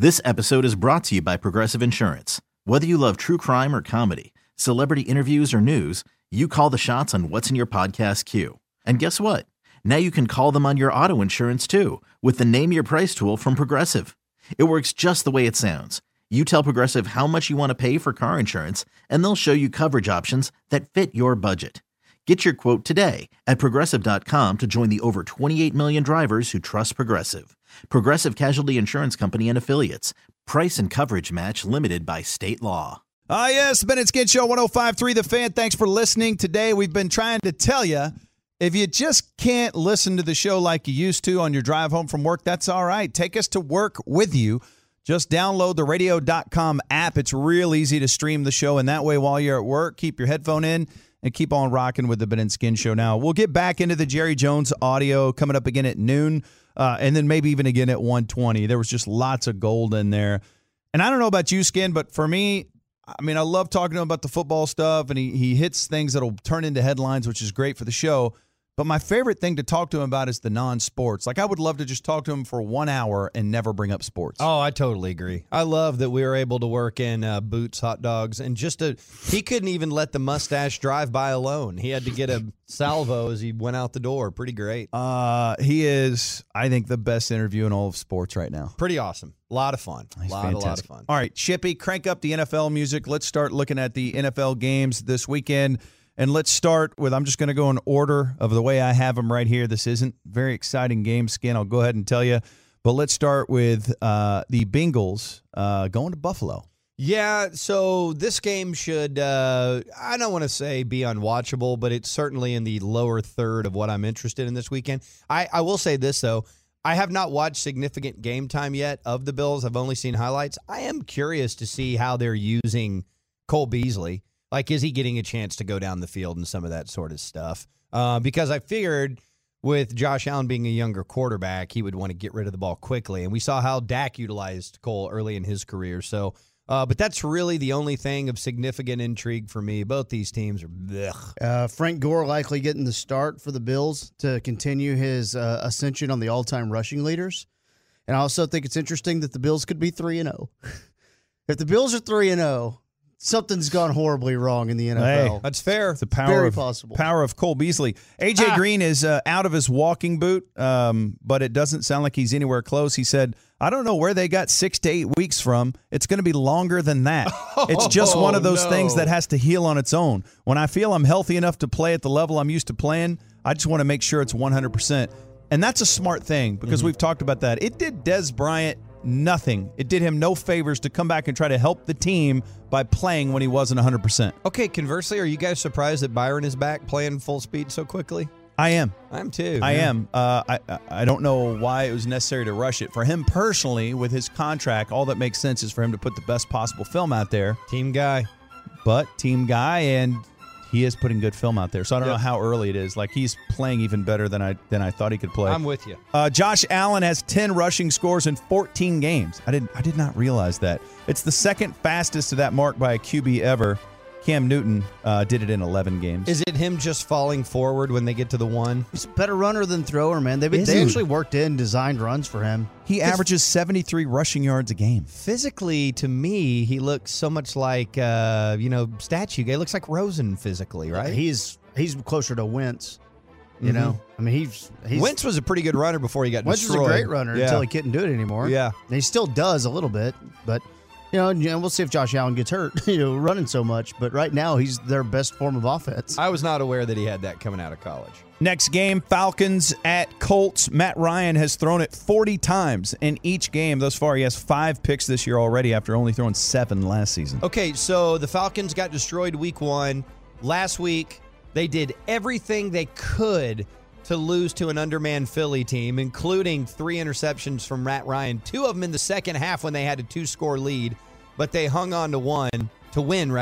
This episode is brought to you by Progressive Insurance. Whether you love true crime or comedy, celebrity interviews or news, you call the shots on what's in your podcast queue. And guess what? Now you can call them on your auto insurance too with the Name Your Price tool from Progressive. It works just the way it sounds. You tell Progressive how much you want to pay for car insurance, and they'll show you coverage options that fit your budget. Get your quote today at Progressive.com to join the over 28 million drivers who trust Progressive. Progressive Casualty Insurance Company and Affiliates. Price and coverage match limited by state law. Yes, Bennett Skin Show 105.3 The Fan. Thanks for listening. Today we've been trying to tell you, if you just can't listen to the show like you used to on your drive home from work, that's all right. Take us to work with you. Just download the radio.com app. It's real easy to stream the show, and that way while you're at work, keep your headphone in and keep on rocking with the Bennett Skin Show. Now, we'll get back into the Jerry Jones audio coming up again at noon, and then maybe even again at 1:20. There was just lots of gold in there. And I don't know about you, Skin, but for me, I mean, I love talking to him about the football stuff, and he hits things that'll turn into headlines, which is great for the show. But my favorite thing to talk to him about is the non-sports. Like, I would love to just talk to him for 1 hour and never bring up sports. Oh, I totally agree. I love that we were able to work in Boots hot dogs, and he couldn't even let the mustache drive by alone. He had to get a salvo as he went out the door. Pretty great. He is, I think, the best interview in all of sports right now. Pretty awesome. A lot of fun. He's a lot of fun. All right, Shippy, crank up the NFL music. Let's start looking at the NFL games this weekend. And let's start with, I'm just going to go in order of the way I have them right here. This isn't a very exciting game, Skin, I'll go ahead and tell you. But let's start with the Bengals going to Buffalo. Yeah, so this game should, I don't want to say be unwatchable, but it's certainly in the lower third of what I'm interested in this weekend. I will say this, though. I have not watched significant game time yet of the Bills. I've only seen highlights. I am curious to see how they're using Cole Beasley. Like, is he getting a chance to go down the field and some of that sort of stuff? Because I figured with Josh Allen being a younger quarterback, he would want to get rid of the ball quickly. And we saw how Dak utilized Cole early in his career. So, but that's really the only thing of significant intrigue for me. Both these teams are blech. Frank Gore likely getting the start for the Bills to continue his ascension on the all-time rushing leaders. And I also think it's interesting that the Bills could be 3-0. If the Bills are 3-0, something's gone horribly wrong in the NFL. Hey, that's fair. It's the power of Cole Beasley. A.J. Green is out of his walking boot, but it doesn't sound like he's anywhere close. He said, I don't know where they got 6 to 8 weeks from. It's going to be longer than that. It's just one of those things that has to heal on its own. When I feel I'm healthy enough to play at the level I'm used to playing, I just want to make sure it's 100%. And that's a smart thing because we've talked about that. It did Dez Bryant nothing. It did him no favors to come back and try to help the team by playing when he wasn't 100%. Okay, conversely, are you guys surprised that Byron is back playing full speed so quickly? I am. I'm too. I am. I don't know why it was necessary to rush it. For him personally, with his contract, all that makes sense is for him to put the best possible film out there. Team guy. And he is putting good film out there. So I don't know how early it is. Like, he's playing even better than I thought he could play. I'm with you. Josh Allen has 10 rushing scores in 14 games. I did not realize that. It's the second fastest to that mark by a QB ever. Cam Newton did it in 11 games. Is it him just falling forward when they get to the one? He's a better runner than thrower, man. They actually worked in designed runs for him. He averages 73 rushing yards a game. Physically, to me, he looks so much like, statue guy. He looks like Rosen physically, right? He's closer to Wentz. You know? I mean, he's Wentz was a pretty good runner before he got destroyed. Wentz was a great runner until he couldn't do it anymore. Yeah. And he still does a little bit, but... we'll see if Josh Allen gets hurt, running so much. But right now, he's their best form of offense. I was not aware that he had that coming out of college. Next game, Falcons at Colts. Matt Ryan has thrown it 40 times in each game thus far. He has 5 picks this year already after only throwing 7 last season. Okay, so the Falcons got destroyed week 1. Last week, they did everything they could to lose to an undermanned Philly team, including 3 interceptions from Matt Ryan, 2 of them in the second half when they had a 2-score lead, but they hung on to win.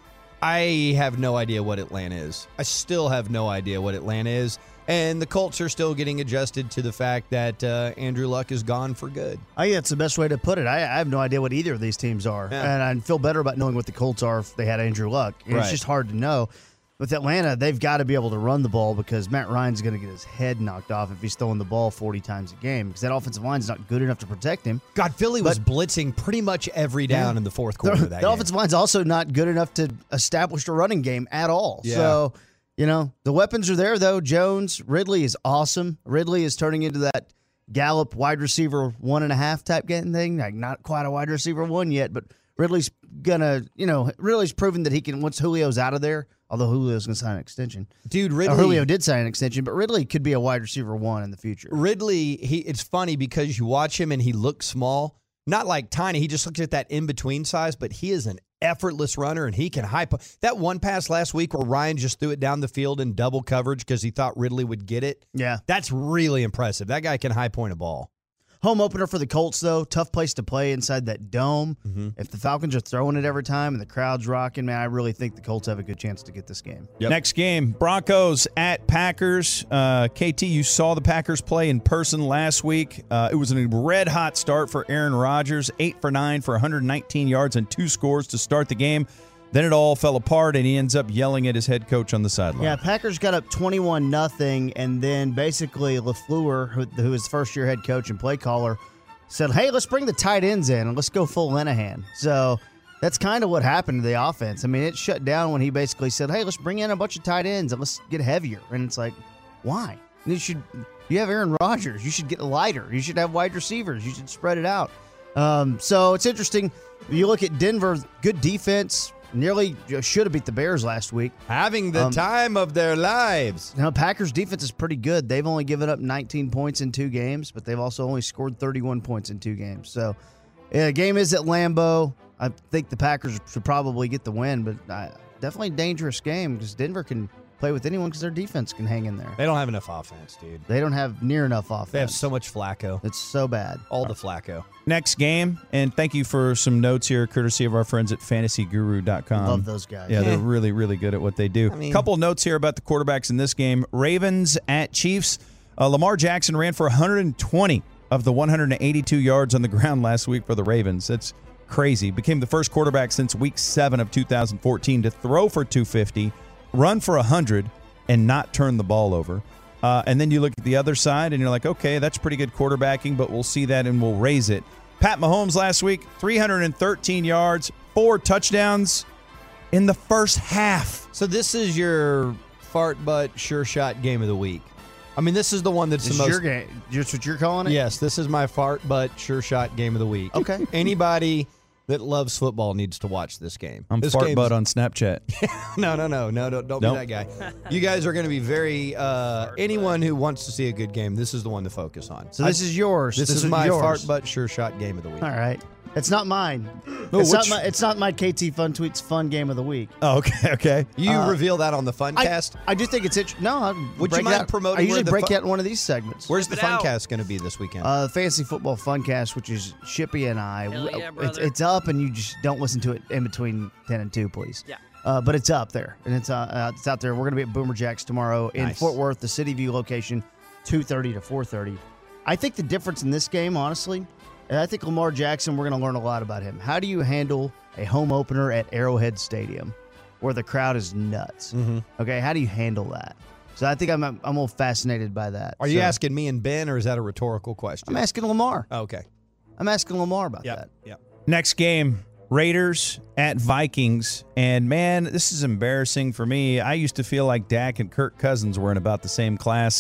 I have no idea what Atlanta is. I still have no idea what Atlanta is. And the Colts are still getting adjusted to the fact that Andrew Luck is gone for good. I think that's the best way to put it. I have no idea what either of these teams are. Yeah. And I feel better about knowing what the Colts are if they had Andrew Luck. It's just hard to know. with Atlanta, they've got to be able to run the ball because Matt Ryan's going to get his head knocked off if he's throwing the ball 40 times a game because that offensive line's not good enough to protect him. God, Philly was blitzing pretty much every down in the fourth quarter of that The game. offensive line's also not good enough to establish a running game at all. Yeah. So, the weapons are there, though. Jones, Ridley is awesome. Ridley is turning into that Gallup wide receiver 1.5 type getting thing. Like, not quite a wide receiver 1 yet, but Ridley's Ridley's proven that he can, once Julio's out of there, although Julio's going to sign an extension. Dude, Ridley. Julio did sign an extension, but Ridley could be a wide receiver 1 in the future. Ridley, it's funny because you watch him and he looks small. Not like tiny. He just looks at that in-between size, but he is an effortless runner, and he can that one pass last week where Ryan just threw it down the field in double coverage because he thought Ridley would get it. Yeah. That's really impressive. That guy can high point a ball. Home opener for the Colts, though. Tough place to play inside that dome. Mm-hmm. If the Falcons are throwing it every time and the crowd's rocking, man, I really think the Colts have a good chance to get this game. Yep. Next game, Broncos at Packers. KT, you saw the Packers play in person last week. It was a red-hot start for Aaron Rodgers, 8 for 9 for 119 yards and 2 scores to start the game. Then it all fell apart, and he ends up yelling at his head coach on the sideline. Yeah, Packers got up 21-0, and then basically LaFleur, who is first-year head coach and play caller, said, hey, let's bring the tight ends in and let's go full Linehan. So that's kind of what happened to the offense. I mean, it shut down when he basically said, hey, let's bring in a bunch of tight ends and let's get heavier. And it's like, why? You have Aaron Rodgers. You should get lighter. You should have wide receivers. You should spread it out. So it's interesting. You look at Denver, good defense. Nearly should have beat the Bears last week. Having the time of their lives. Now, Packers' defense is pretty good. They've only given up 19 points in 2 games, but they've also only scored 31 points in 2 games. So, the game is at Lambeau. I think the Packers should probably get the win, but definitely a dangerous game because Denver can play with anyone because their defense can hang in there. They don't have enough offense, dude. They don't have near enough offense. They have so much Flacco. It's so bad. All the Flacco. Next game, and thank you for some notes here, courtesy of our friends at fantasyguru.com. Love those guys. Yeah, they're really, really good at what they do. Couple notes here about the quarterbacks in this game. Ravens at Chiefs. Lamar Jackson ran for 120 of the 182 yards on the ground last week for the Ravens. That's crazy. Became the first quarterback since week 7 of 2014 to throw for 250, run for 100, and not turn the ball over. And then you look at the other side, and you're like, okay, that's pretty good quarterbacking, but we'll see that and we'll raise it. Pat Mahomes last week, 313 yards, 4 touchdowns in the first half. So this is your fart butt sure shot game of the week. I mean, this is the one that's This the is most. your game. Just what you're calling it? Yes, this is my fart butt sure shot game of the week. Okay. Anybody that loves football needs to watch this game. I'm this fart game's- butt on Snapchat. No, don't be Nope. that guy. You guys are going to be very. Anyone who wants to see a good game, this is the one to focus on. So this is yours. This is my yours. fart butt sure shot game of the week. All right. It's not mine. Oh, It's not my KT Fun Tweets fun game of the week. Oh, okay. You reveal that on the Funcast. I do think it's interesting. No, Would you mind promoting I usually where the break fu- out in one of these segments. Where's the Funcast going to be this weekend? Fantasy Football Funcast, which is Shippy and I. Hell yeah, brother. It's up, and you just don't listen to it in between 10 and 2, please. Yeah. But it's up there, and it's out there. We're going to be at Boomer Jacks tomorrow in Nice. Fort Worth, the City View location, 2:30 to 4:30. I think the difference in this game, honestly, and I think Lamar Jackson, we're going to learn a lot about him. How do you handle a home opener at Arrowhead Stadium where the crowd is nuts? Mm-hmm. Okay, how do you handle that? So I think I'm a little fascinated by that. Are you So, asking me and Ben, or is that a rhetorical question? I'm asking Lamar. Okay. I'm asking Lamar about that. Yep. Next game, Raiders at Vikings. And, man, this is embarrassing for me. I used to feel like Dak and Kirk Cousins were in about the same class.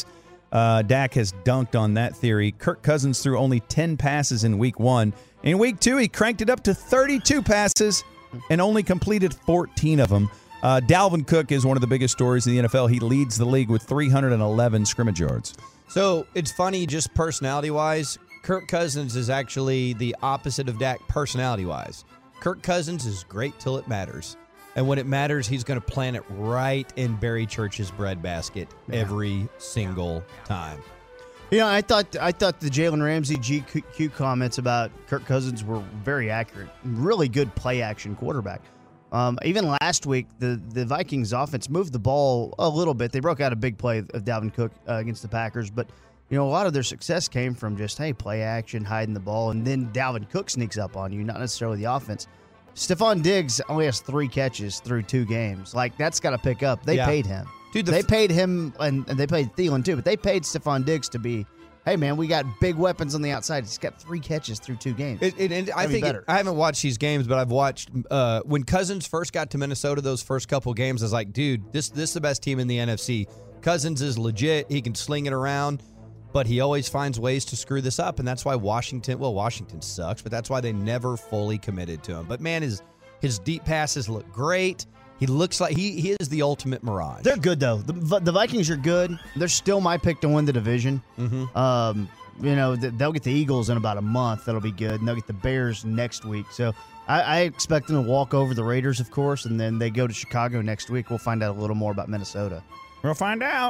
Dak has dunked on that theory. Kirk Cousins threw only 10 passes in week 1. In week 2, he cranked it up to 32 passes and only completed 14 of them. Dalvin Cook is one of the biggest stories in the NFL. He leads the league with 311 scrimmage yards. So it's funny, just personality-wise, Kirk Cousins is actually the opposite of Dak personality-wise. Kirk Cousins is great till it matters. And when it matters, he's going to plant it right in Barry Church's breadbasket every single time. You know, I thought the Jalen Ramsey GQ comments about Kirk Cousins were very accurate. Really good play action quarterback. Even last week, the Vikings offense moved the ball a little bit. They broke out a big play of Dalvin Cook against the Packers, but you know, a lot of their success came from just, hey, play action, hiding the ball, and then Dalvin Cook sneaks up on you, not necessarily the offense. Stephon Diggs only has 3 catches through 2 games. Like, that's got to pick up. They paid him. Dude, they paid him, and they paid Thielen too, but they paid Stephon Diggs to be, hey, man, we got big weapons on the outside. He's got 3 catches through 2 games. I haven't watched these games, but I've watched when Cousins first got to Minnesota, those first couple games, I was like, dude, this is the best team in the NFC. Cousins is legit. He can sling it around, but he always finds ways to screw this up, and that's why Washington sucks, but that's why they never fully committed to him. But, man, his deep passes look great. He looks like he is the ultimate mirage. They're good, though. The Vikings are good. They're still my pick to win the division. Mm-hmm. They'll get the Eagles in about a month. That'll be good. And they'll get the Bears next week. So I expect them to walk over the Raiders, of course, and then they go to Chicago next week. We'll find out a little more about Minnesota. We'll find out.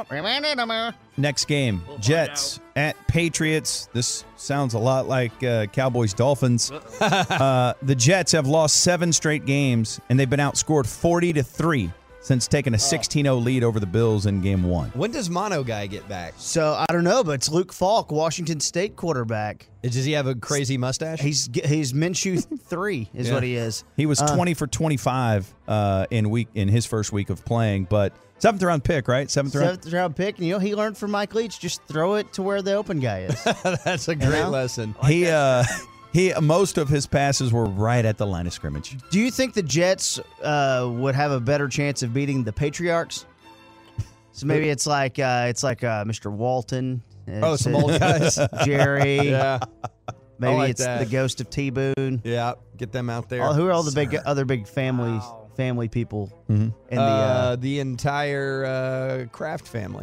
Next game, Jets at Patriots. This sounds a lot like Cowboys-Dolphins. The Jets have lost 7 straight games, and they've been outscored 40-3 since taking a 16-0 lead over the Bills in Game 1. When does Mono Guy get back? So, I don't know, but it's Luke Falk, Washington State quarterback. Does he have a crazy mustache? He's Minshew 3 is what he is. He was 20 for 25 in his first week of playing, but 7th round pick, right? 7th round pick. And, he learned from Mike Leach, just throw it to where the open guy is. That's a great lesson. He most of his passes were right at the line of scrimmage. Do you think the Jets would have a better chance of beating the Patriarchs? So maybe it's like Mr. Walton. Some old guys. Jerry. Yeah. Maybe like it's that. the ghost of T-Boone. Yeah, get them out there. Who are all the other big family people? Mm-hmm. In the entire Kraft family.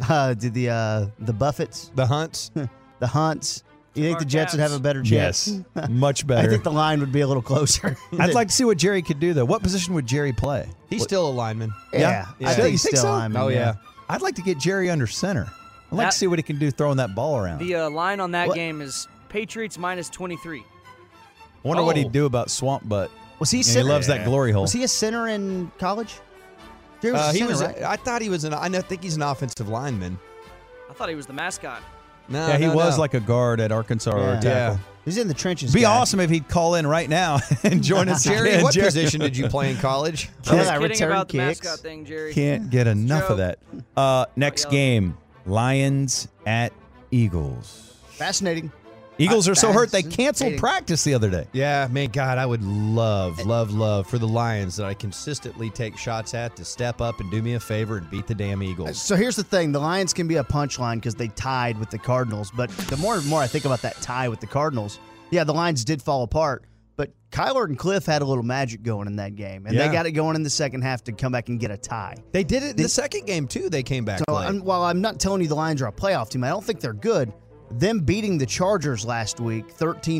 The Buffetts, The Hunts. the Hunts. You think the Jets would have a better chance? Yes, much better. I think the line would be a little closer. I'd like to see what Jerry could do, though. What position would Jerry play? He's still a lineman. Yeah. I think he's still so? lineman. Oh, yeah. I'd like to get Jerry under center. I'd like to see what he can do throwing that ball around. The line on that game is Patriots minus 23. I wonder what he'd do about Swamp Butt. Was he? He loves that glory hole. Was he a center in college? Jerry was a center, right? I thought he was I think he's an offensive lineman. I thought he was the mascot. No, he was like a guard at Arkansas or a tackle. He's in the trenches. Be awesome if he'd call in right now and join us. Jerry, what position did you play in college? I was kidding about the mascot thing, Jerry. Can't get enough of that. Next game, Lions at Eagles. Fascinating. Eagles are so hurt they canceled practice the other day. Yeah, man, God, I would love for the Lions that I consistently take shots at to step up and do me a favor and beat the damn Eagles. So here's the thing. The Lions can be a punchline because they tied with the Cardinals. But the more and more I think about that tie with the Cardinals, the Lions did fall apart. But Kyler and Cliff had a little magic going in that game. And they got it going in the second half to come back and get a tie. They did it in the second game, too. They came back. While I'm not telling you the Lions are a playoff team, I don't think they're good. Them beating the Chargers last week,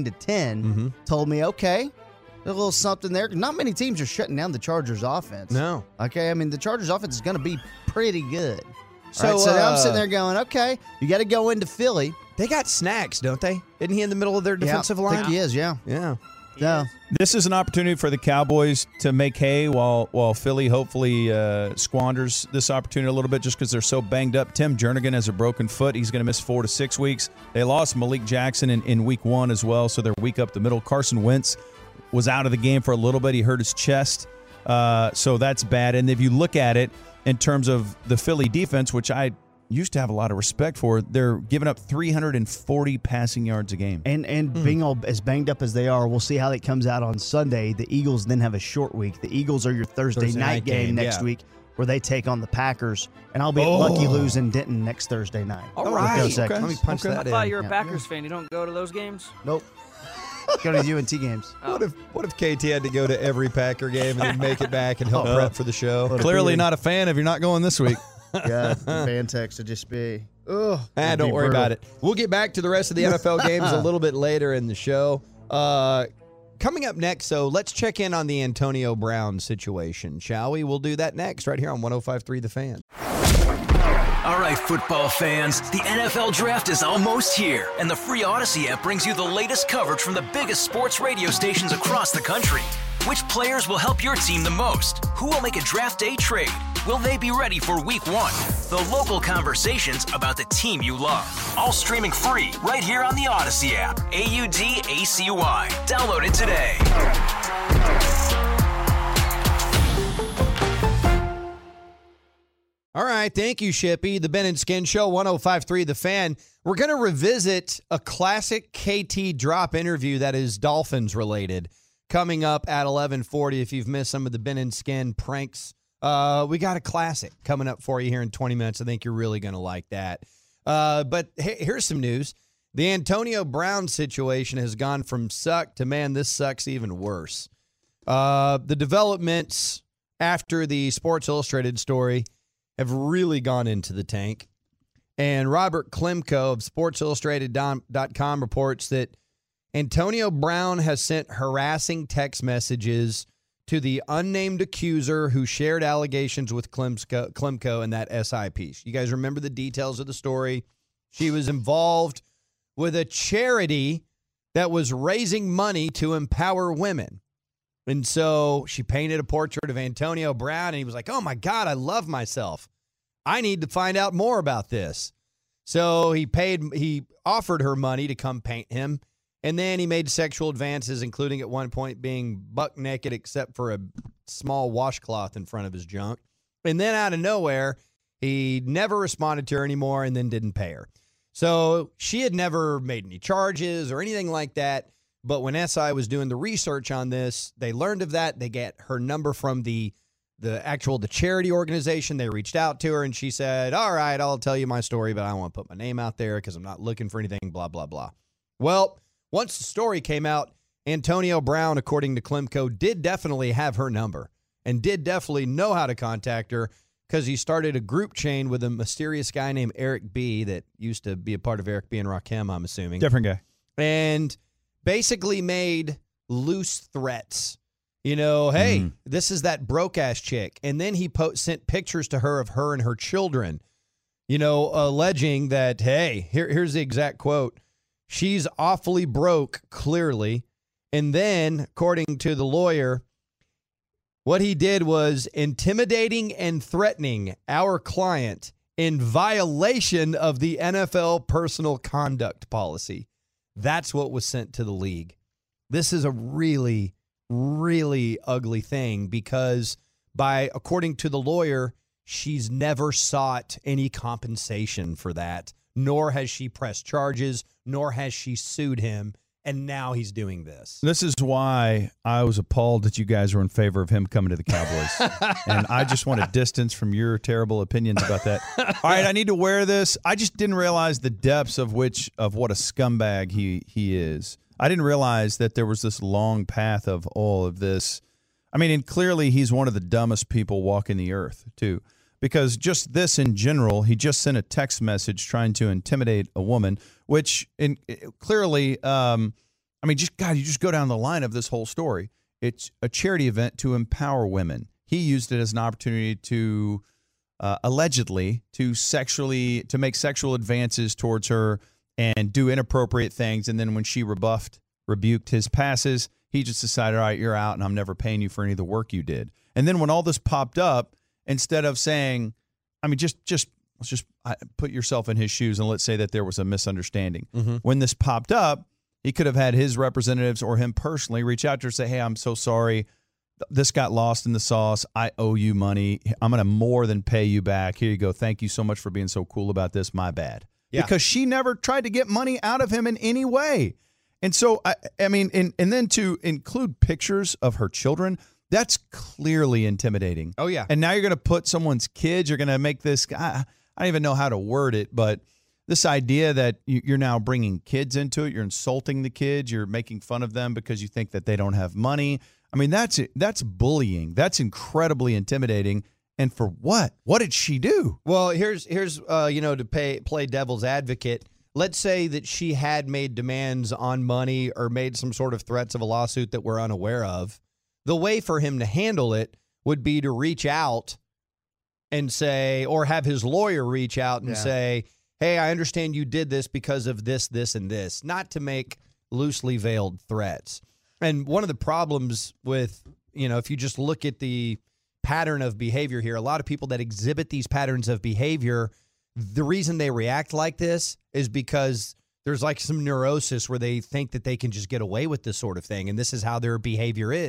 13-10, told me, okay, there's a little something there. Not many teams are shutting down the Chargers offense. No. Okay, I mean, the Chargers offense is going to be pretty good. So now I'm sitting there going, okay, you got to go into Philly. They got Snacks, don't they? Isn't he in the middle of their defensive line? I think he is, yeah. Yeah. This is an opportunity for the Cowboys to make hay while Philly hopefully squanders this opportunity a little bit just because they're so banged up. Tim Jernigan has a broken foot. He's going to miss 4 to 6 weeks. They lost Malik Jackson in week 1 as well, so they're weak up the middle. Carson Wentz was out of the game for a little bit. He hurt his chest, so that's bad. And if you look at it in terms of the Philly defense, which I used to have a lot of respect for, they're giving up 340 passing yards a game. And being all as banged up as they are, we'll see how that comes out on Sunday. The Eagles then have a short week. The Eagles are your Thursday night game next week where they take on the Packers. And I'll be at Lucky Lou's in Denton next Thursday night. All right. Okay. Let me punch that in. I thought you were a Packers fan. You don't go to those games? Nope. Go to the UNT games. What if KT had to go to every Packer game and then make it back and help prep for the show? Clearly not a fan if you're not going this week. Yeah, the fan text would just be, don't worry about it. We'll get back to the rest of the NFL games a little bit later in the show. Coming up next, so let's check in on the Antonio Brown situation, shall we? We'll do that next right here on 105.3 The Fan. All right, football fans, the NFL Draft is almost here, and the free Odyssey app brings you the latest coverage from the biggest sports radio stations across the country. Which players will help your team the most? Who will make a draft day trade? Will they be ready for week 1? The local conversations about the team you love. All streaming free right here on the Odyssey app. AUDACY. Download it today. All right. Thank you, Shippy. The Ben and Skin Show, 105.3 The Fan. We're going to revisit a classic KT Drop interview that is Dolphins related coming up at 11:40. If you've missed some of the Ben and Skin pranks, we got a classic coming up for you here in 20 minutes. I think you're really going to like that. But here's some news. The Antonio Brown situation has gone from suck to, man, this sucks even worse. The developments after the Sports Illustrated story have really gone into the tank. And Robert Klemko of SportsIllustrated.com reports that Antonio Brown has sent harassing text messages to the unnamed accuser who shared allegations with Klemko in that SI piece. You guys remember the details of the story? She was involved with a charity that was raising money to empower women. And so she painted a portrait of Antonio Brown, and he was like, oh, my God, I love myself. I need to find out more about this. So he offered her money to come paint him, and then he made sexual advances, including at one point being buck naked except for a small washcloth in front of his junk. And then out of nowhere, he never responded to her anymore and then didn't pay her. So she had never made any charges or anything like that. But when SI was doing the research on this, they learned of that. They get her number from the charity organization. They reached out to her, and she said, all right, I'll tell you my story, but I don't want to put my name out there because I'm not looking for anything, blah, blah, blah. Well, once the story came out, Antonio Brown, according to Klemko, did definitely have her number and did definitely know how to contact her because he started a group chain with a mysterious guy named Eric B. that used to be a part of Eric B. and Rakim, I'm assuming. Different guy. And basically made loose threats. You know, hey, this is that broke-ass chick. And then he sent pictures to her of her and her children, you know, alleging that, hey, here's the exact quote, she's awfully broke, clearly. And then, according to the lawyer, what he did was intimidating and threatening our client in violation of the NFL personal conduct policy. That's what was sent to the league. This is a really, really ugly thing because according to the lawyer, she's never sought any compensation for that, nor has she pressed charges, nor has she sued him, and now he's doing this. This is why I was appalled that you guys were in favor of him coming to the Cowboys. And I just want a distance from your terrible opinions about that. All right, I need to wear this. I just didn't realize the depths of what a scumbag he is. I didn't realize that there was this long path of all of this. I mean, and clearly he's one of the dumbest people walking the earth, too. Because just this in general, he just sent a text message trying to intimidate a woman, which clearly, I mean, you just go down the line of this whole story. It's a charity event to empower women. He used it as an opportunity to allegedly to make sexual advances towards her and do inappropriate things. And then when she rebuked his passes, he just decided, all right, you're out and I'm never paying you for any of the work you did. And then when all this popped up, instead of saying, I mean, let's just put yourself in his shoes and let's say that there was a misunderstanding. Mm-hmm. When this popped up, he could have had his representatives or him personally reach out to her and say, hey, I'm so sorry. This got lost in the sauce. I owe you money. I'm going to more than pay you back. Here you go. Thank you so much for being so cool about this. My bad. Yeah. Because she never tried to get money out of him in any way. And so, I mean, and then to include pictures of her children, that's clearly intimidating. Oh, yeah. And now you're going to put someone's kids, you're going to make this, I don't even know how to word it, but this idea that you're now bringing kids into it, you're insulting the kids, you're making fun of them because you think that they don't have money. I mean, that's bullying. That's incredibly intimidating. And for what? What did she do? Well, here's to play devil's advocate. Let's say that she had made demands on money or made some sort of threats of a lawsuit that we're unaware of. The way for him to handle it would be to reach out and say, or have his lawyer reach out and say, hey, I understand you did this because of this, this, and this, not to make loosely veiled threats. And one of the problems with, if you just look at the pattern of behavior here, a lot of people that exhibit these patterns of behavior, the reason they react like this is because there's like some neurosis where they think that they can just get away with this sort of thing. And this is how their behavior is.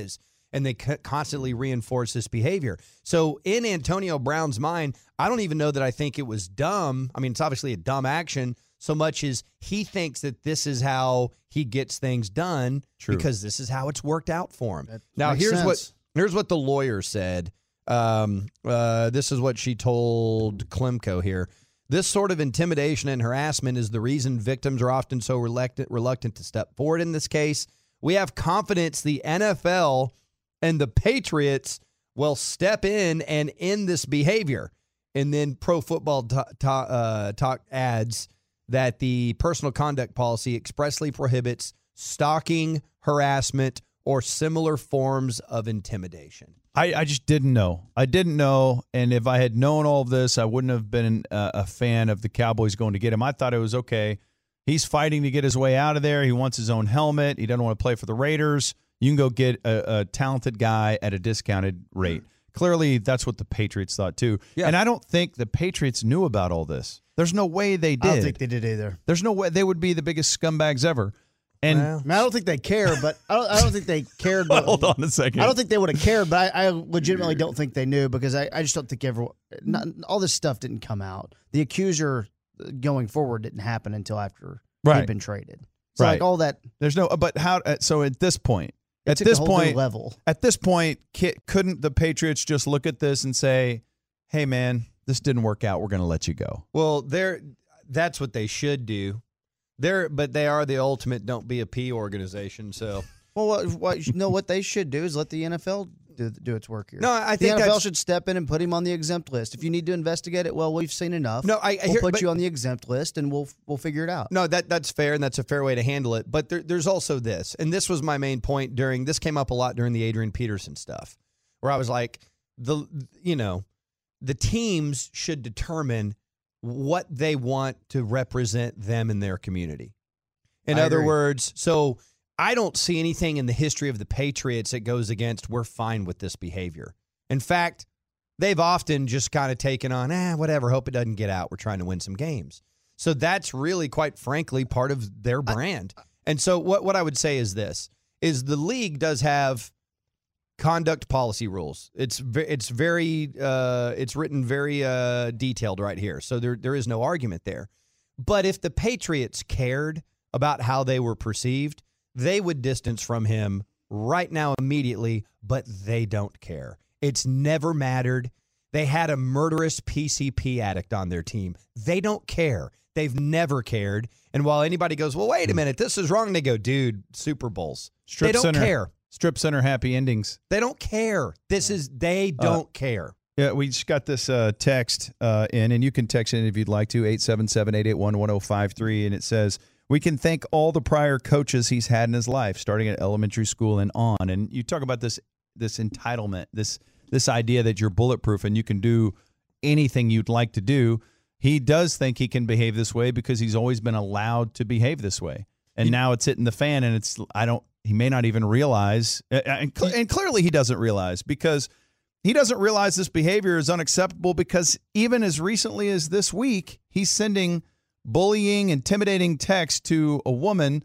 and they constantly reinforce this behavior. So in Antonio Brown's mind, I don't even know that I think it was dumb. I mean, it's obviously a dumb action, so much as he thinks that this is how he gets things done because this is how it's worked out for him. Now, here's what the lawyer said. This is what she told Klemko here. This sort of intimidation and harassment is the reason victims are often so reluctant to step forward in this case. We have confidence the NFL and the Patriots will step in and end this behavior. And then Pro Football Talk adds that the personal conduct policy expressly prohibits stalking, harassment, or similar forms of intimidation. I just didn't know. I didn't know, and if I had known all of this, I wouldn't have been a fan of the Cowboys going to get him. I thought it was okay. He's fighting to get his way out of there. He wants his own helmet. He doesn't want to play for the Raiders. You can go get a talented guy at a discounted rate. Clearly, that's what the Patriots thought, too. Yeah. And I don't think the Patriots knew about all this. There's no way they did. I don't think they did either. There's no way. They would be the biggest scumbags ever. And I don't think they care, but I don't think they cared. But hold on a second. I don't think they would have cared, but I legitimately don't think they knew because I just don't think all this stuff didn't come out. The accuser going forward didn't happen until after he'd been traded. So like all that. There's no. But how? So at this point, couldn't the Patriots just look at this and say, "Hey, man, this didn't work out. We're going to let you go." Well, that's what they should do. But they are the ultimate don't be a P organization. So, well, what they should do is let the NFL do its work here. No, I think the NFL should step in and put him on the exempt list. If you need to investigate it, well, we've seen enough. No, we'll put you on the exempt list, and we'll figure it out. No, that's fair, and that's a fair way to handle it. But there's also this, and this was my main point this came up a lot during the Adrian Peterson stuff, where I was like, the teams should determine what they want to represent them in their community. In other words, so I don't see anything in the history of the Patriots that goes against we're fine with this behavior. In fact, they've often just kind of taken on, whatever, hope it doesn't get out. We're trying to win some games. So that's really, quite frankly, part of their brand. And so what I would say is this, is the league does have conduct policy rules. It's written very detailed right here. So there is no argument there. But if the Patriots cared about how they were perceived, they would distance from him right now immediately, but they don't care. It's never mattered. They had a murderous PCP addict on their team. They don't care. They've never cared. And while anybody goes, well, wait a minute, this is wrong, they go, dude, Super Bowls. They don't care. Strip Center happy endings. They don't care. They don't care. Yeah, we just got this text in, and you can text in if you'd like to, 877-881-1053, and it says, we can thank all the prior coaches he's had in his life, starting at elementary school and on. And you talk about this entitlement, this idea that you're bulletproof and you can do anything you'd like to do. He does think he can behave this way because he's always been allowed to behave this way. And now it's hitting the fan, and he may not even realize, and clearly he doesn't realize, because he doesn't realize this behavior is unacceptable, because even as recently as this week, he's sending bullying, intimidating text to a woman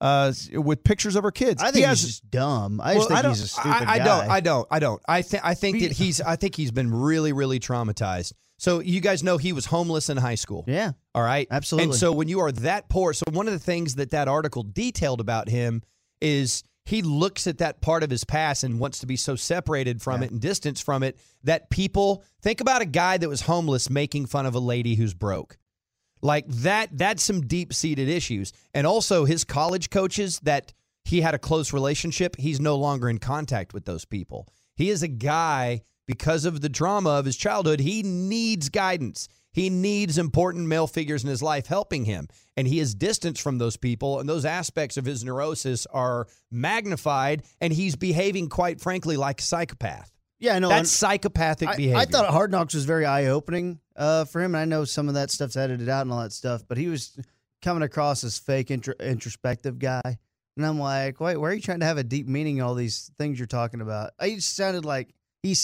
with pictures of her kids. I think he's just dumb. I think he's a stupid guy. I don't. I think he's been really, really traumatized. So you guys know he was homeless in high school. Yeah. All right. Absolutely. And so when you are that poor, so one of the things that article detailed about him is he looks at that part of his past and wants to be so separated from it and distanced from it that people think about a guy that was homeless making fun of a lady who's broke. Like that's some deep-seated issues. And also his college coaches that he had a close relationship, he's no longer in contact with those people. He is a guy, because of the drama of his childhood, he needs guidance. He needs important male figures in his life helping him. And he is distanced from those people, and those aspects of his neurosis are magnified, and he's behaving, quite frankly, like a psychopath. Yeah, I know. That's psychopathic behavior. I thought Hard Knocks was very eye-opening for him, and I know some of that stuff's edited out and all that stuff, but he was coming across as fake introspective guy. And I'm like, wait, where are you trying to have a deep meaning in all these things you're talking about? He sounded like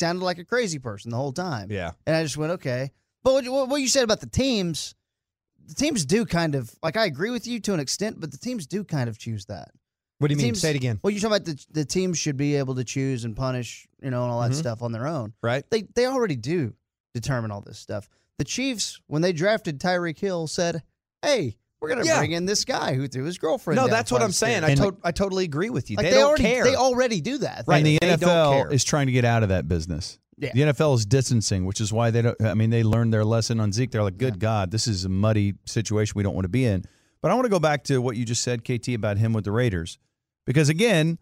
a crazy person the whole time. Yeah. And I just went, okay. But what you said about the teams do kind of, like, I agree with you to an extent, but the teams do kind of choose that. What do you mean? Say it again. Well, you're talking about the teams should be able to choose and punish, and all that stuff on their own. Right. They already do determine all this stuff. The Chiefs, when they drafted Tyreek Hill, said, hey, we're going to bring in this guy who threw his girlfriend down. That's what I'm saying. I totally agree with you. Like they don't care. care. They already do that. Right. And the NFL is trying to get out of that business. Yeah. The NFL is distancing, which is why they don't. I mean, they learned their lesson on Zeke. They're like, good God, this is a muddy situation we don't want to be in. But I want to go back to what you just said, KT, about him with the Raiders. Because, again,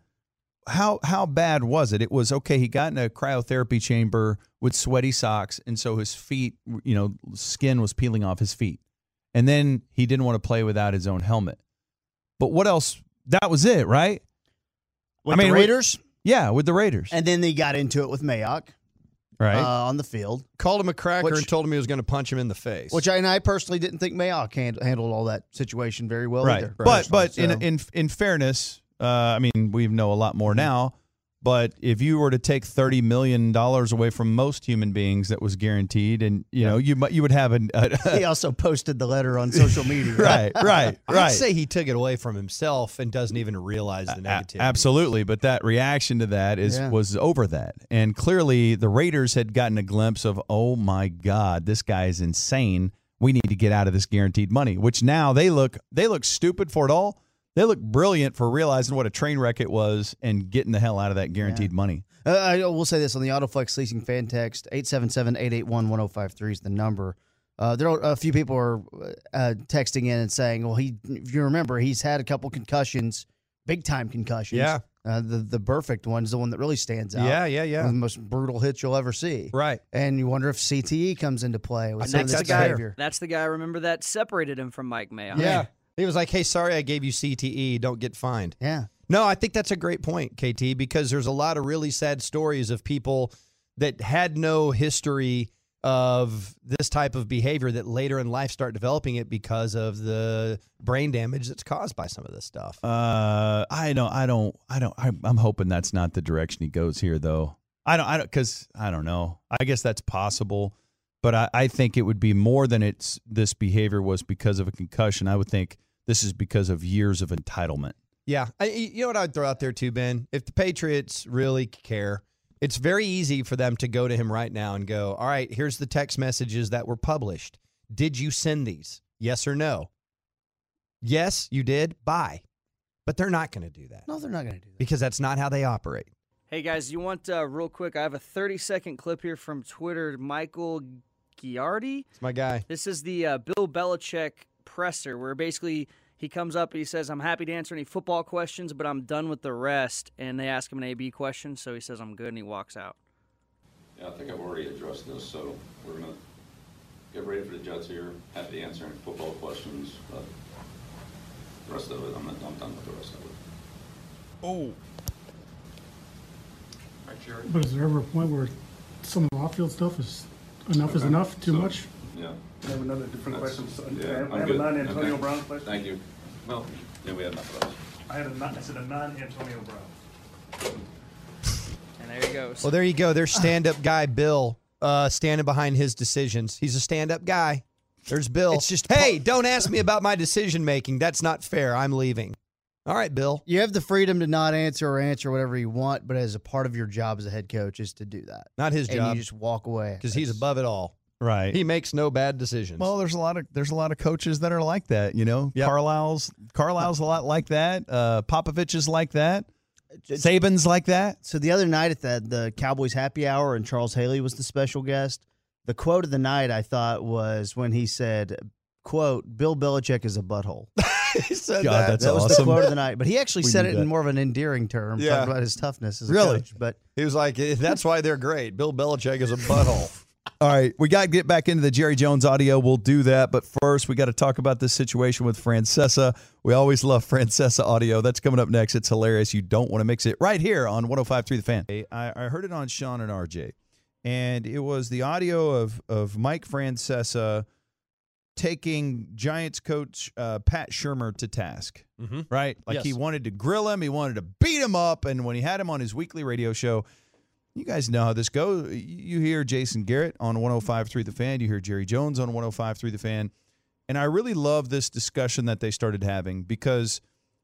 how bad was it? It was, okay, he got in a cryotherapy chamber with sweaty socks, and so his feet, skin was peeling off his feet. And then he didn't want to play without his own helmet. But what else? That was it, right? With the Raiders? With the Raiders. And then he got into it with Mayock. Right. On the field. Called him a cracker and told him he was going to punch him in the face. I personally didn't think Mayock handled all that situation very well either. But in fairness, we know a lot more now. But if you were to take $30 million away from most human beings, that was guaranteed, and you would have He also posted the letter on social media. Right. I'd say he took it away from himself and doesn't even realize the negativity. Absolutely, but that reaction to that was over that, and clearly the Raiders had gotten a glimpse of, oh my God, this guy is insane. We need to get out of this guaranteed money. Which now they look stupid for it all. They look brilliant for realizing what a train wreck it was and getting the hell out of that guaranteed money. I will say this on the AutoFlex Leasing fan text, 877-881-1053 is the number. There are a few people are texting in and saying, well, if you remember, he's had a couple concussions, big-time concussions. Yeah. The perfect one is the one that really stands out. Yeah. One of the most brutal hits you'll ever see. Right. And you wonder if CTE comes into play with some of this guy, behavior. That's the guy, remember, that separated him from Mike Mayock. Yeah. He was like, hey, sorry I gave you CTE. Don't get fined. Yeah. No, I think that's a great point, KT, because there's a lot of really sad stories of people that had no history of this type of behavior that later in life start developing it because of the brain damage that's caused by some of this stuff. I'm hoping that's not the direction he goes here, though. Because I don't know. I guess that's possible. But I think it would be more than this behavior was because of a concussion. I would think this is because of years of entitlement. Yeah. You know what I'd throw out there too, Ben? If the Patriots really care, it's very easy for them to go to him right now and go, all right, here's the text messages that were published. Did you send these? Yes or no? Yes, you did. Bye. But they're not going to do that. No, they're not going to do that. Because that's not how they operate. Hey, guys, you want real quick? I have a 30-second clip here from Twitter. Michael Giardi. It's my guy. This is the Bill Belichick presser where basically he comes up and he says, I'm happy to answer any football questions, but I'm done with the rest. And they ask him an AB question, so he says, I'm good, and he walks out. Yeah, I think I've already addressed this, so we're going to get ready for the Jets here. Happy to answer any football questions, but the rest of it, I'm done with the rest of it. Oh. Right, Jerry? But is there ever a point where some of the off-field stuff is enough, too much? Yeah. I have another different question. Yeah, I have a non-Antonio Brown question. Thank you. Well, yeah, we have enough of those. I said a non-Antonio Brown. And there he goes. Well, there you go. There's stand-up guy Bill standing behind his decisions. He's a stand-up guy. There's Bill. It's just hey, don't ask me about my decision-making. That's not fair. I'm leaving. All right, Bill. You have the freedom to not answer or answer whatever you want, but as a part of your job as a head coach is to do that. Not his and job. you just walk away. Because he's above it all. Right. He makes no bad decisions. Well, there's a lot of coaches that are like that, you know. Yep. Carlisle's a lot like that. Popovich is like that. Saban's like that. So the other night at the Cowboys happy hour, and Charles Haley was the special guest, the quote of the night I thought was when he said, quote, Bill Belichick is a butthole. He said God, that. That was awesome. the quote of the night. But he actually said it that. in more of an endearing term, Yeah. talking about his toughness as a Really? coach. But He was like, that's why they're great. Bill Belichick is a butthole. All right, we got to get back into the Jerry Jones audio. We'll do that. But first, we got to talk about this situation with Francesa. We always love Francesa audio. That's coming up next. It's hilarious. You don't want to mix it right here on 105.3 The Fan. I heard it on Sean and RJ, and it was the audio of Mike Francesa taking Giants coach Pat Shurmur to task, right? Like he wanted to grill him. He wanted to beat him up. And when he had him on his weekly radio show, you guys know how this goes. You hear Jason Garrett on 105.3 The Fan. You hear Jerry Jones on 105.3 The Fan. And I really love this discussion that they started having because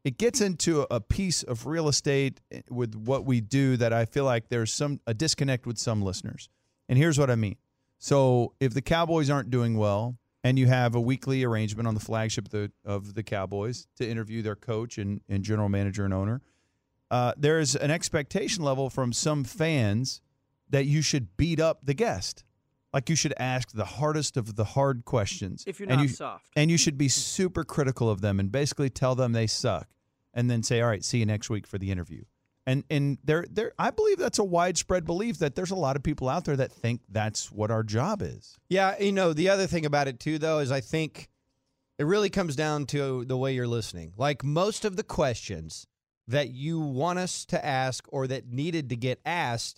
it gets into a piece of real estate with what we do that I feel like there's a disconnect with some listeners. And here's what I mean. So if the Cowboys aren't doing well and you have a weekly arrangement on the flagship of the Cowboys to interview their coach and general manager and owner, there is an expectation level from some fans that you should beat up the guest. Like you should ask the hardest of the hard questions. If you're not soft. And you should be super critical of them and basically tell them they suck and then say, all right, see you next week for the interview. And I believe that's a widespread belief that there's a lot of people out there that think that's what our job is. Yeah, the other thing about it too, though, is I think it really comes down to the way you're listening. Like most of the questions that you want us to ask or that needed to get asked.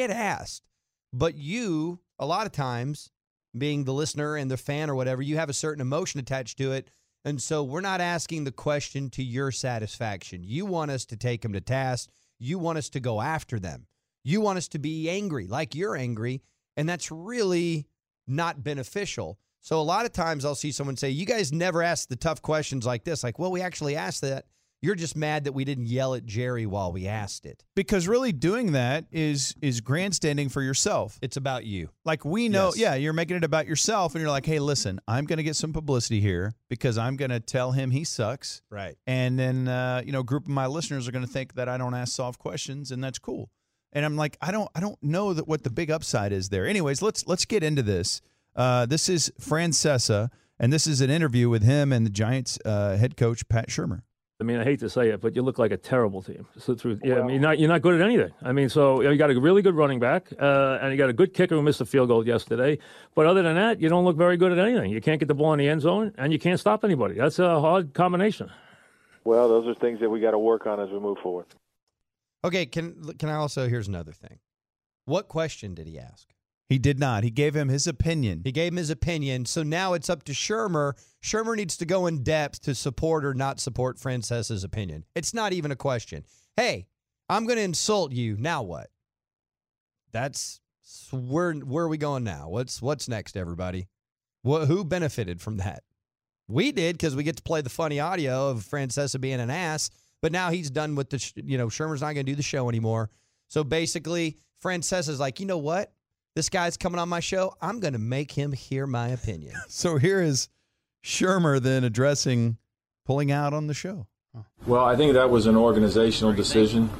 But you, a lot of times, being the listener and the fan or whatever, you have a certain emotion attached to it. And so we're not asking the question to your satisfaction. You want us to take them to task. You want us to go after them. You want us to be angry like you're angry. And that's really not beneficial. So a lot of times I'll see someone say, you guys never ask the tough questions like this. Like, well, we actually asked that. You're just mad that we didn't yell at Jerry while we asked it. Because really doing that is grandstanding for yourself. It's about you. Like we know, yeah, you're making it about yourself, and you're like, hey, listen, I'm going to get some publicity here because I'm going to tell him he sucks. Right. And then, a group of my listeners are going to think that I don't ask soft questions, and that's cool. And I'm like, I don't know what the big upside is there. Anyways, let's get into this. This is Francesa, and this is an interview with him and the Giants head coach, Pat Shurmur. I mean, I hate to say it, but you look like a terrible team. So I mean, you're not good at anything. I mean, so you got a really good running back, and you got a good kicker who missed a field goal yesterday. But other than that, you don't look very good at anything. You can't get the ball in the end zone, and you can't stop anybody. That's a hard combination. Well, those are things that we got to work on as we move forward. Okay, can I also, here's another thing. What question did he ask? He did not. He gave him his opinion. So now it's up to Shurmur. Shurmur needs to go in depth to support or not support Francesa's opinion. It's not even a question. Hey, I'm going to insult you. Now what? That's where are we going now? What's next, everybody? Who benefited from that? We did because we get to play the funny audio of Francesa being an ass. But now he's done with the. Shurmur's not going to do the show anymore. So basically, Francesa's like, you know what? This guy's coming on my show. I'm going to make him hear my opinion. So here is Shurmur then pulling out on the show. Well, I think that was an organizational decision,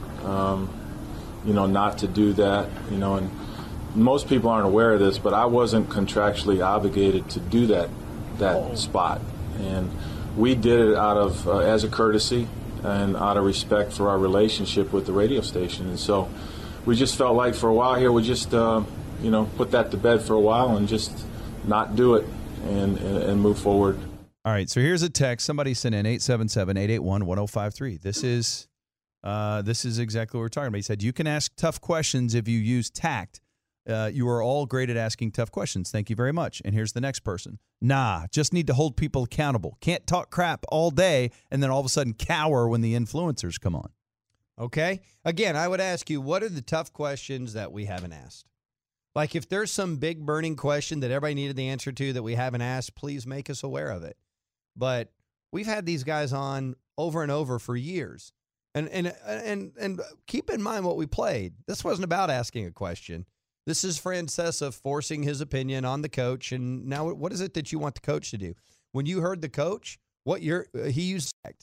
not to do that, and most people aren't aware of this, but I wasn't contractually obligated to do that spot. And we did it out of, as a courtesy and out of respect for our relationship with the radio station. And so we just felt like for a while here, we just, put that to bed for a while and just not do it and move forward. All right, so here's a text. Somebody sent in 877-881-1053. This is exactly what we're talking about. He said, you can ask tough questions if you use tact. You are all great at asking tough questions. Thank you very much. And here's the next person. Nah, just need to hold people accountable. Can't talk crap all day and then all of a sudden cower when the influencers come on. Okay. Again, I would ask you, what are the tough questions that we haven't asked? Like if there's some big burning question that everybody needed the answer to that we haven't asked, please make us aware of it. But we've had these guys on over and over for years. And keep in mind what we played. This wasn't about asking a question. This is Francesa forcing his opinion on the coach. And now what is it that you want the coach to do? When you heard the coach, he used respect.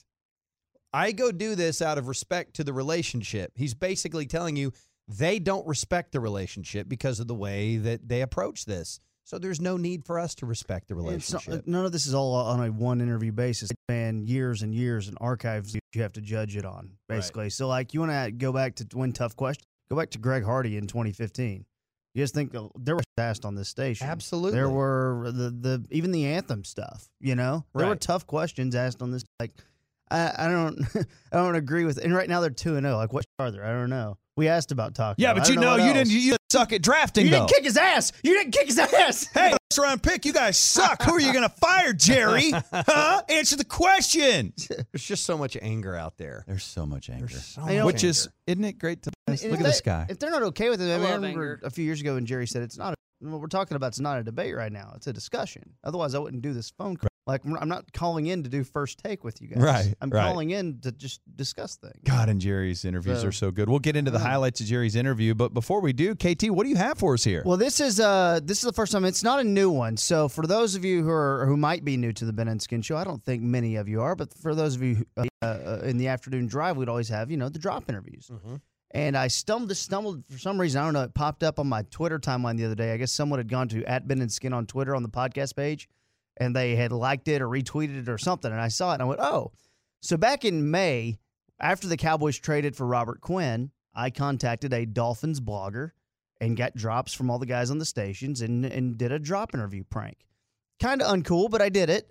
I go do this out of respect to the relationship. He's basically telling you they don't respect the relationship because of the way that they approach this. So there's no need for us to respect the relationship. None of this is all on a one interview basis. And years and years and archives you have to judge it on, basically. Right. So, like, you want to go back to win tough questions? Go back to Greg Hardy in 2015. You just think there were asked on this station. Absolutely. There were even the anthem stuff, There were tough questions asked on this. Like, I don't agree with it. And right now they're 2-0. Like, what are there? I don't know. We asked about Taco. Yeah, but you didn't suck at drafting, though. You didn't kick his ass. Hey, first round pick, you guys suck. Who are you going to fire, Jerry? Huh? Answer the question. There's just so much anger out there. There's so much anger. Isn't it great to look at this guy? If they're not okay with it, I remember a few years ago when Jerry said it's not. What we're talking about is not a debate right now. It's a discussion. Otherwise, I wouldn't do this phone call. Like, I'm not calling in to do first take with you guys. Right, I'm right. calling in to just discuss things. God, and Jerry's interviews are so good. We'll get into the highlights of Jerry's interview, but before we do, KT, what do you have for us here? Well, this is the first time. It's not a new one. So for those of you who might be new to the Ben and Skin Show, I don't think many of you are, but for those of you in the afternoon drive, we'd always have, the drop interviews. Mm-hmm. And I stumbled for some reason. I don't know. It popped up on my Twitter timeline the other day. I guess someone had gone to @Ben&Skin on Twitter on the podcast page, and they had liked it or retweeted it or something. And I saw it, and I went, oh. So back in May, after the Cowboys traded for Robert Quinn, I contacted a Dolphins blogger and got drops from all the guys on the stations and did a drop interview prank. Kind of uncool, but I did it,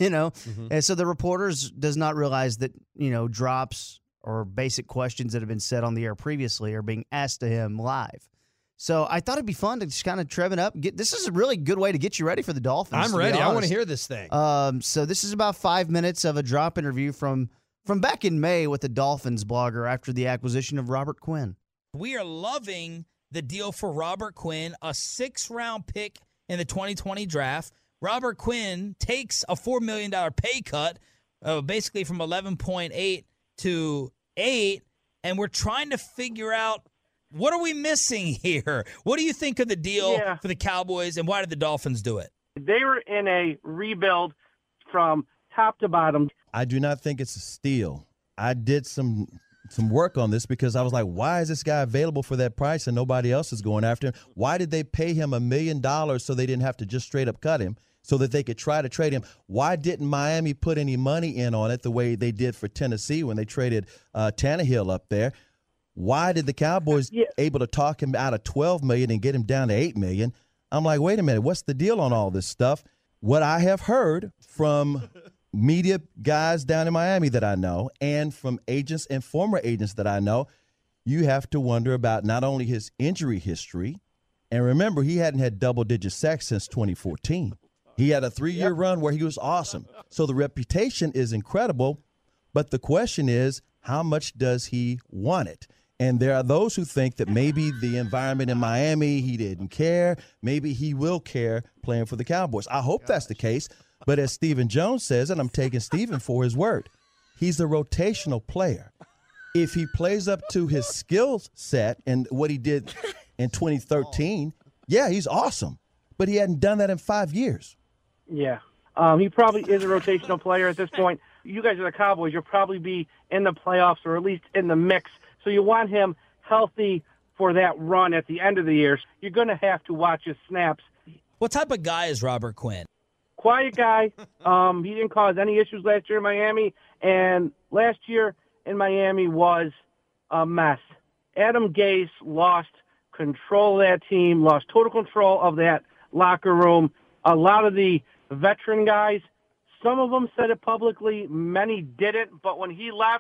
And so the reporters does not realize that, drops or basic questions that have been said on the air previously are being asked to him live. So I thought it'd be fun to just kind of trev it up. This is a really good way to get you ready for the Dolphins. I'm ready. I want to hear this thing. So this is about 5 minutes of a drop interview from back in May with the Dolphins blogger after the acquisition of Robert Quinn. We are loving the deal for Robert Quinn, a 6th-round pick in the 2020 draft. Robert Quinn takes a $4 million pay cut, basically from 11.8 to 8, and we're trying to figure out, what are we missing here? What do you think of the deal for the Cowboys, and why did the Dolphins do it? They were in a rebuild from top to bottom. I do not think it's a steal. I did some work on this because I was like, why is this guy available for that price and nobody else is going after him? Why did they pay him $1 million so they didn't have to just straight up cut him, so that they could try to trade him? Why didn't Miami put any money in on it the way they did for Tennessee when they traded Tannehill up there? Why did the Cowboys able to talk him out of $12 million and get him down to $8 million? I'm like, wait a minute, what's the deal on all this stuff? What I have heard from media guys down in Miami that I know, and from agents and former agents that I know, you have to wonder about not only his injury history, and remember, he hadn't had double-digit sacks since 2014. He had a 3-year run where he was awesome. So the reputation is incredible, but the question is, how much does he want it? And there are those who think that maybe the environment in Miami, he didn't care. Maybe he will care playing for the Cowboys. I hope that's the case. But as Stephen Jones says, and I'm taking Stephen for his word, he's a rotational player. If he plays up to his skill set and what he did in 2013, he's awesome. But he hadn't done that in 5 years. Yeah. He probably is a rotational player at this point. You guys are the Cowboys. You'll probably be in the playoffs or at least in the mix. So you want him healthy for that run at the end of the year. You're going to have to watch his snaps. What type of guy is Robert Quinn? Quiet guy. He didn't cause any issues last year in Miami. And last year in Miami was a mess. Adam Gase lost control of that team, lost total control of that locker room. A lot of the veteran guys, some of them said it publicly, many didn't. But when he left,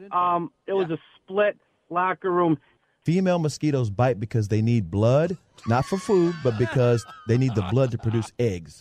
it was a split locker room. Female mosquitoes bite because they need blood, not for food, but because they need the blood to produce eggs.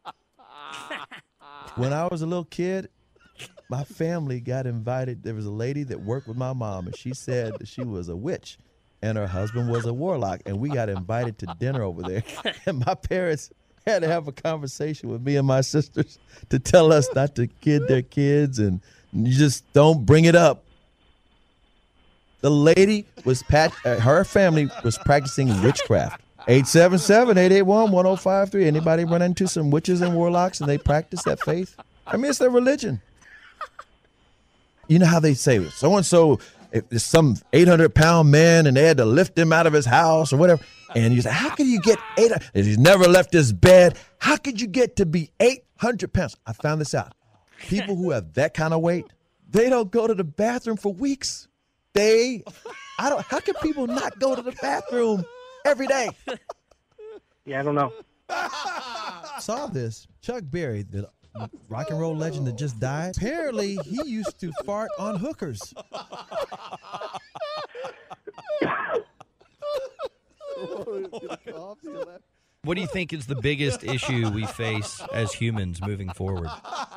When I was a little kid, my family got invited. There was a lady that worked with my mom, and she said that she was a witch, and her husband was a warlock, and we got invited to dinner over there. And my parents had to have a conversation with me and my sisters to tell us not to kid their kids, and you just don't bring it up. The lady was her family was practicing witchcraft. 877-881-1053. Anybody run into some witches and warlocks and they practice that faith? I mean, it's their religion. You know how they say, so-and-so is some 800-pound man and they had to lift him out of his house or whatever. And you say, how could you get 800? He's never left his bed. How could you get to be 800 pounds? I found this out. People who have that kind of weight, they don't go to the bathroom for weeks. How can people not go to the bathroom every day? Yeah, I don't know. Saw this. Chuck Berry, the rock and roll legend that just died. Apparently, he used to fart on hookers. What do you think is the biggest issue we face as humans moving forward?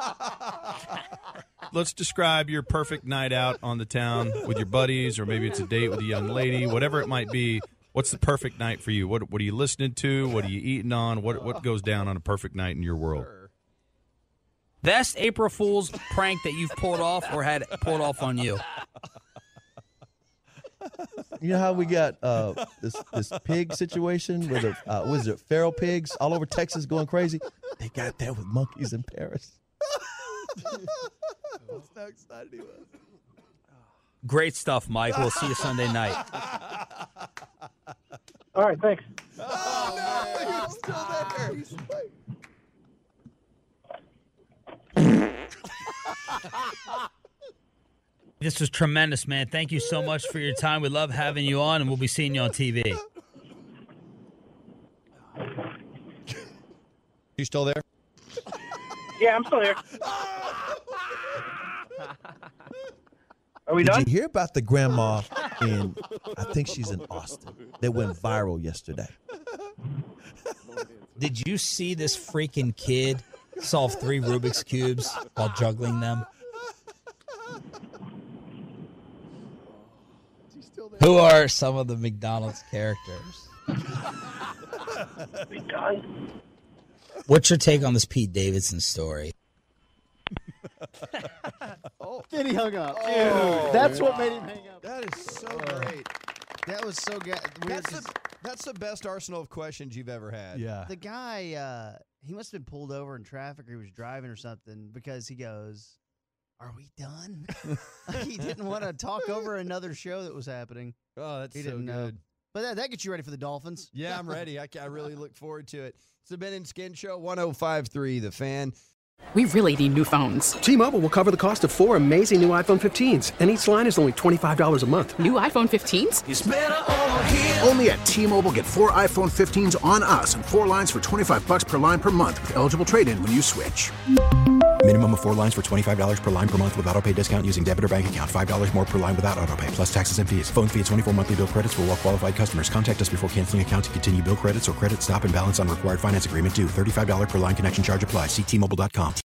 Let's describe your perfect night out on the town with your buddies, or maybe it's a date with a young lady, whatever it might be. What's the perfect night for you? What are you listening to? What are you eating on? What goes down on a perfect night in your world? Best April Fool's prank that you've pulled off or had pulled off on you? You know how we got this pig situation with was it feral pigs all over Texas going crazy? They got that with monkeys in Paris. That's how excited he was. Great stuff, Mike. We'll see you Sunday night. All right, thanks. Oh, no, he's still there. This was tremendous, man. Thank you so much for your time. We love having you on, and we'll be seeing you on TV. You still there? Yeah, I'm still here. Are we done? Did you hear about the grandma in, I think she's in Austin, that went viral yesterday? Did you see this freaking kid solve 3 Rubik's Cubes while juggling them? Who are some of the McDonald's characters? We done? What's your take on this Pete Davidson story? Then he hung up. Dude, that's what made him hang up. That is so great. That was so good. That's the best arsenal of questions you've ever had. Yeah. The guy, he must have been pulled over in traffic or he was driving or something because he goes, "Are we done?" Like he didn't want to talk over another show that was happening. Oh, that's He so didn't good. know. But that gets you ready for the Dolphins. Yeah, I'm ready. I really look forward to it. It's the Ben and Skin Show, 105.3 The Fan. We really need new phones. T-Mobile will cover the cost of 4 amazing new iPhone 15s, and each line is only $25 a month. New iPhone 15s? It's better over here. Only at T-Mobile, get 4 iPhone 15s on us and 4 lines for $25 per line per month with eligible trade-in when you switch. Minimum of 4 lines for $25 per line per month with autopay discount using debit or bank account. $5 more per line without autopay, plus taxes and fees. Phone fee at 24 monthly bill credits for well-qualified customers. Contact us before canceling account to continue bill credits or credit stop and balance on required finance agreement due. $35 per line connection charge applies. See T-Mobile.com.